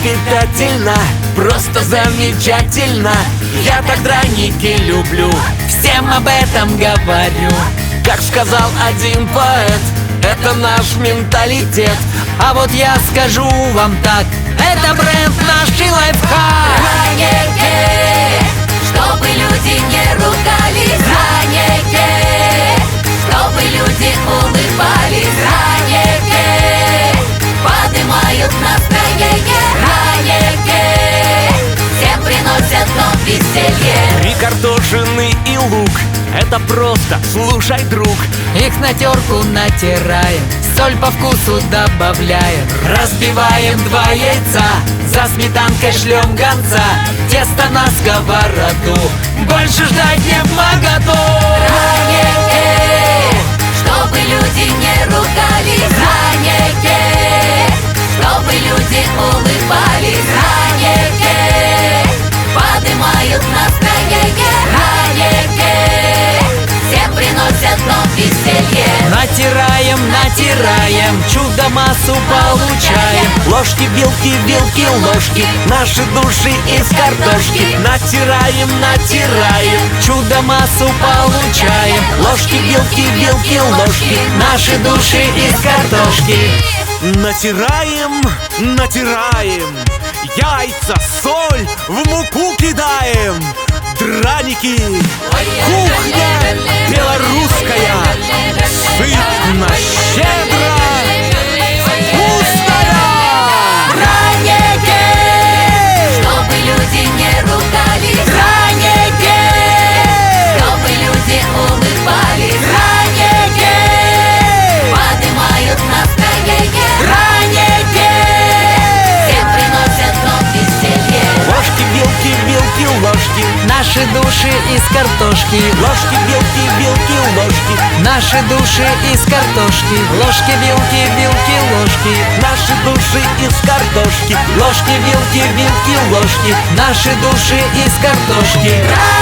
питательно, просто замечательно. Я так драники люблю, всем об этом говорю. Как сказал один поэт, это наш менталитет. А вот я скажу вам так: это бренд нашей лайфхак. Драники, чтобы люди не ругались. Драники, чтобы люди улыбались. Драники, поднимают настроение. Драники, всем приносят дом веселье. И картошины, и лук — это просто, слушай, друг. Их на терку натираем, соль по вкусу добавляем. Разбиваем 2 яйца, за сметанкой шлем гонца. Тесто на сковороду, больше ждать не вмоготу. Драники, чтобы люди не ругались. Драники, чтобы люди улыбались. Драники, поднимают настроение. Драники, всем приносят дом веселье. Натираем, натираем, чудо-массу получаем. Ложки, вилки, вилки, ложки, наши души из картошки. Натираем, натираем, чудо-массу получаем. Ложки, вилки, вилки, ложки, наши души из картошки. Натираем, натираем, яйца, соль в муку кидаем. Драники, кухня белорусская, сытно, щедро, вкусная. Драники, чтобы люди не ругались. Драники, чтобы люди улыбались. Драники, поднимают настроение. Драники, всем приносят дом веселье. Ложки, вилки, вилки, ложки, Наши души из картошки. ложки, вилки, вилки, ложки, Наши души из картошки. Ложки, вилки, вилки, ложки. наши души из картошки. Ложки, вилки, вилки, ложки, Наши души из картошки.